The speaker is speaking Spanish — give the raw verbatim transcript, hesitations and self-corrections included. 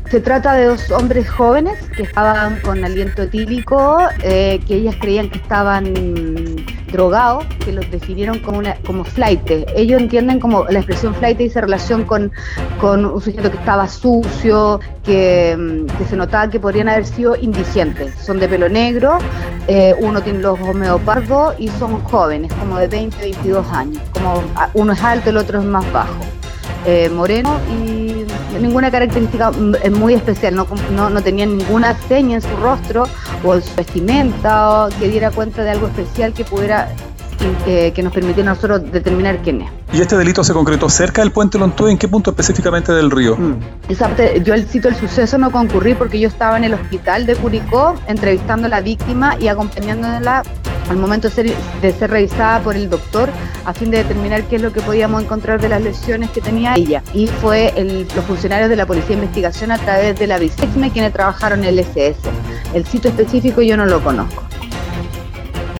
Se trata de dos hombres jóvenes que estaban con aliento etílico, eh, que ellas creían que estaban drogados, que los definieron como, una, como flaite. Ellos entienden como la expresión flaite dice relación con, con un sujeto que estaba sucio, que, que se notaba que podrían haber sido indigentes. Son de pelo negro, eh, uno tiene los ojos medio pardos y son jóvenes, como de veinte, veintidós años. Como uno es alto, el otro es más bajo. Eh, moreno y ninguna característica muy especial, no, no, no tenían ninguna seña en su rostro o en su vestimenta o que diera cuenta de algo especial que pudiera eh, que nos permitiera a nosotros determinar quién es. ¿Y este delito se concretó cerca del puente Lontué? ¿En qué punto específicamente del río? Mm. Esa parte, yo al sitio del suceso no concurrí porque yo estaba en el hospital de Curicó entrevistando a la víctima y acompañándola al momento de ser, de ser revisada por el doctor a fin de determinar qué es lo que podíamos encontrar de las lesiones que tenía ella. Y fue el, los funcionarios de la Policía de Investigación a través de la BISEXME quienes trabajaron en el S S. El sitio específico yo no lo conozco.